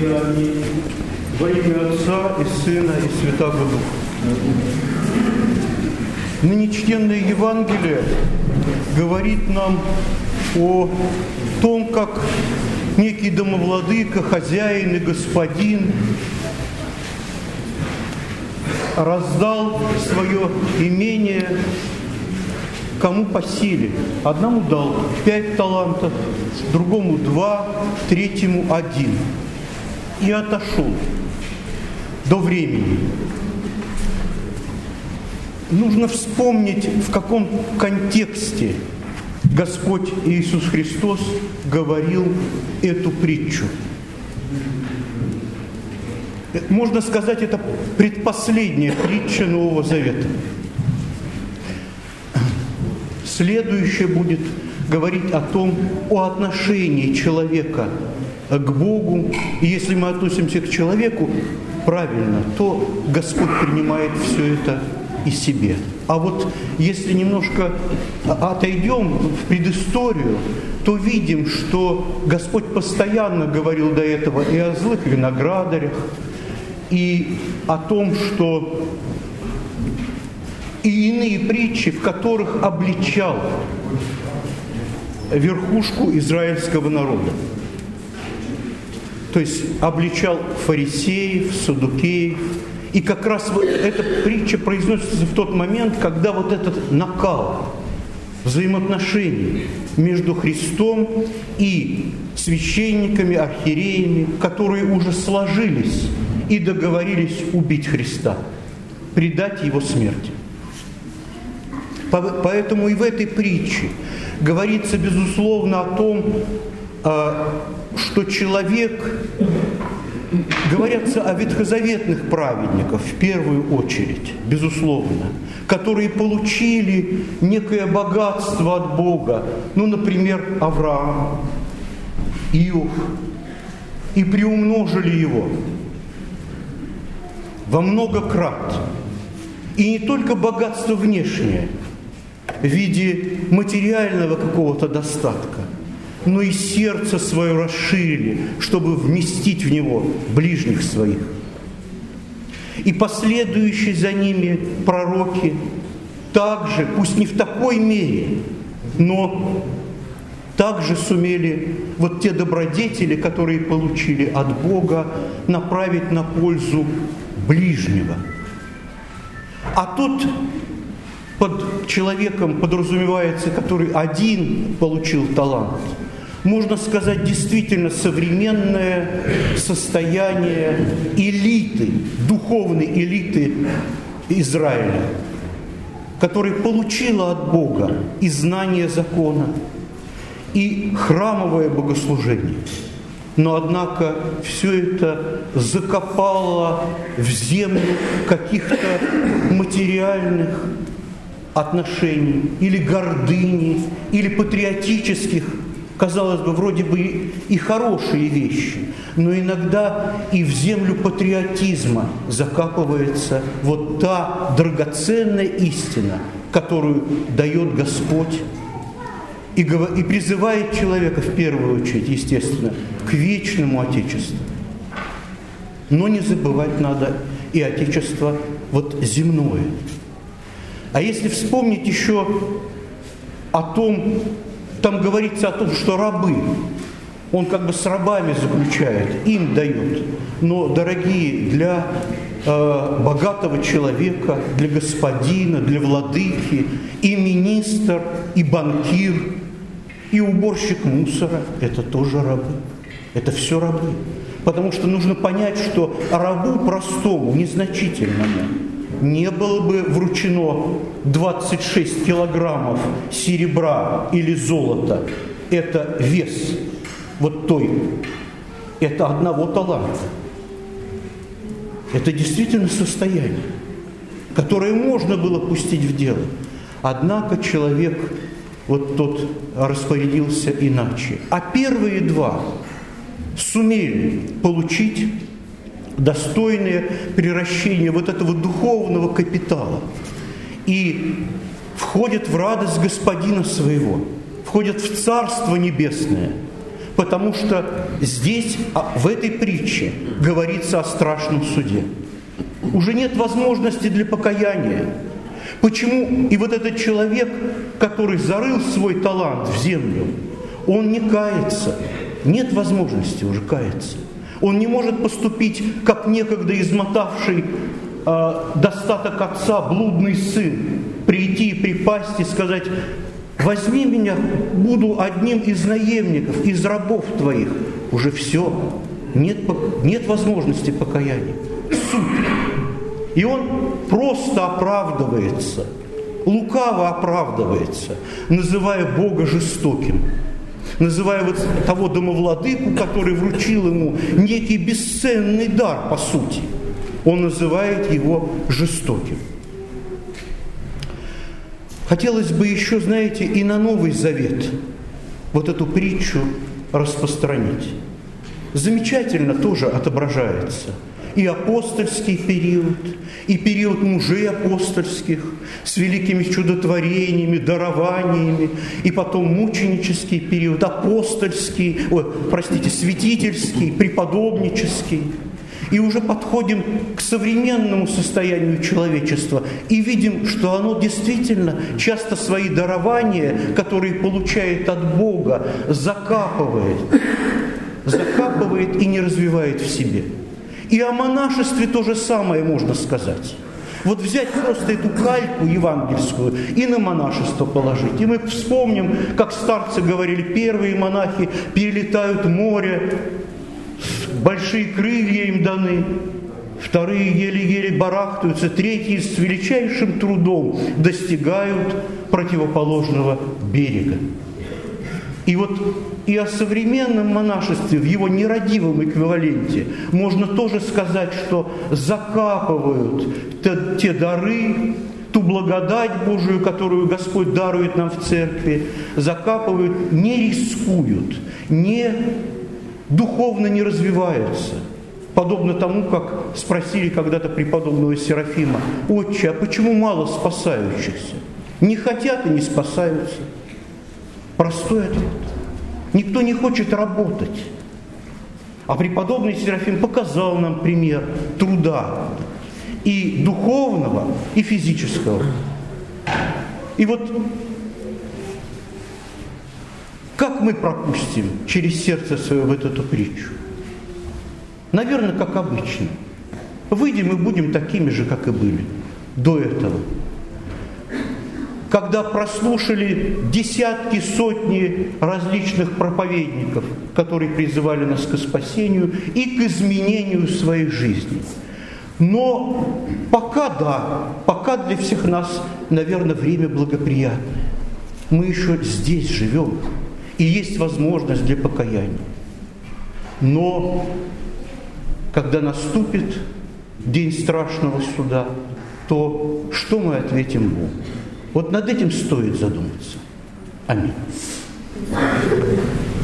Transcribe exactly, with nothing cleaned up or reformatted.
Аминь. Во имя Отца и Сына и Святаго Духа. Ныне чтенное Евангелие говорит нам о том, как некий домовладыка, хозяин и господин раздал свое имение кому по силе. Одному дал пять талантов, другому два, третьему один. И отошел до времени. Нужно вспомнить, в каком контексте Господь Иисус Христос говорил эту притчу. Можно сказать, это предпоследняя притча Нового Завета. Следующее будет говорить о том, о отношении человека к Богу. И если мы относимся к человеку правильно, то Господь принимает все это и себе. А вот если немножко отойдем в предысторию, то видим, что Господь постоянно говорил до этого и о злых виноградарях, и о том, что и иные притчи, в которых обличал верхушку израильского народа. То есть обличал фарисеев, саддукеев. И как раз вот эта притча произносится в тот момент, когда вот этот накал взаимоотношений между Христом и священниками, архиереями, которые уже сложились и договорились убить Христа, предать Его смерти. Поэтому и в этой притче говорится, безусловно, о том, что человек, говорятся о ветхозаветных праведниках в первую очередь, безусловно, которые получили некое богатство от Бога, ну, например, Авраам, Иов, и приумножили его во много крат. И не только богатство внешнее, в виде материального какого-то достатка, но и сердце свое расширили, чтобы вместить в него ближних своих. И последующие за ними пророки также, пусть не в такой мере, но также сумели вот те добродетели, которые получили от Бога, направить на пользу ближнего. А тут под человеком подразумевается, который один получил талант, можно сказать, действительно современное состояние элиты, духовной элиты Израиля, которая получила от Бога и знание закона, и храмовое богослужение. Но, однако, все это закопало в землю каких-то материальных отношений, или гордыни, или патриотических, казалось бы, вроде бы и хорошие вещи, но иногда и в землю патриотизма закапывается вот та драгоценная истина, которую дает Господь, и, и призывает человека в первую очередь, естественно, к вечному Отечеству. Но не забывать надо и Отечество вот земное. А если вспомнить еще о том, там говорится о том, что рабы, он как бы с рабами заключает, им дает. Но, дорогие, для э, богатого человека, для господина, для владыки, и министр, и банкир, и уборщик мусора – это тоже рабы. Это все рабы. Потому что нужно понять, что рабу простому, незначительному, не было бы вручено двадцать шесть килограммов серебра или золота. Это вес вот той, это одного таланта. Это действительно состояние, которое можно было пустить в дело. Однако человек вот тот распорядился иначе. А первые два сумели получить достойное приращение вот этого духовного капитала и входят в радость Господина своего, входят в Царство Небесное, потому что здесь, в этой притче, говорится о страшном суде. Уже нет возможности для покаяния. Почему? И вот этот человек, который зарыл свой талант в землю, он не кается. Нет возможности уже каяться. Он не может поступить, как некогда измотавший э, достаток отца блудный сын, прийти и припасть и сказать: возьми меня, буду одним из наемников, из рабов твоих. Уже все. Нет, нет возможности покаяния. Суд. И он просто оправдывается, лукаво оправдывается, называя Бога жестоким, называя вот того домовладыку, который вручил ему некий бесценный дар, по сути. Он называет его жестоким. Хотелось бы еще, знаете, и на Новый Завет вот эту притчу распространить. Замечательно тоже отображается и апостольский период, и период мужей апостольских с великими чудотворениями, дарованиями, и потом мученический период, апостольский, ой, простите, святительский, преподобнический. И уже подходим к современному состоянию человечества и видим, что оно действительно часто свои дарования, которые получает от Бога, закапывает, закапывает и не развивает в себе. И о монашестве то же самое можно сказать. Вот взять просто эту кальку евангельскую и на монашество положить. И мы вспомним, как старцы говорили, первые монахи перелетают море, большие крылья им даны, вторые еле-еле барахтаются, третьи с величайшим трудом достигают противоположного берега. И вот и о современном монашестве в его нерадивом эквиваленте можно тоже сказать, что закапывают те, те дары, ту благодать Божию, которую Господь дарует нам в церкви, закапывают, не рискуют, не, духовно не развиваются. Подобно тому, как спросили когда-то преподобного Серафима: «Отче, а почему мало спасающихся? Не хотят и не спасаются». Простой ответ. Никто не хочет работать. А преподобный Серафим показал нам пример труда и духовного, и физического. И вот как мы пропустим через сердце свое вот эту притчу? Наверное, как обычно. Выйдем и будем такими же, как и были до этого. Когда прослушали десятки, сотни различных проповедников, которые призывали нас к спасению и к изменению своей жизни. Но пока да, пока для всех нас, наверное, время благоприятное. Мы еще здесь живем, и есть возможность для покаяния. Но когда наступит день страшного суда, то что мы ответим Богу? Вот над этим стоит задуматься. Аминь.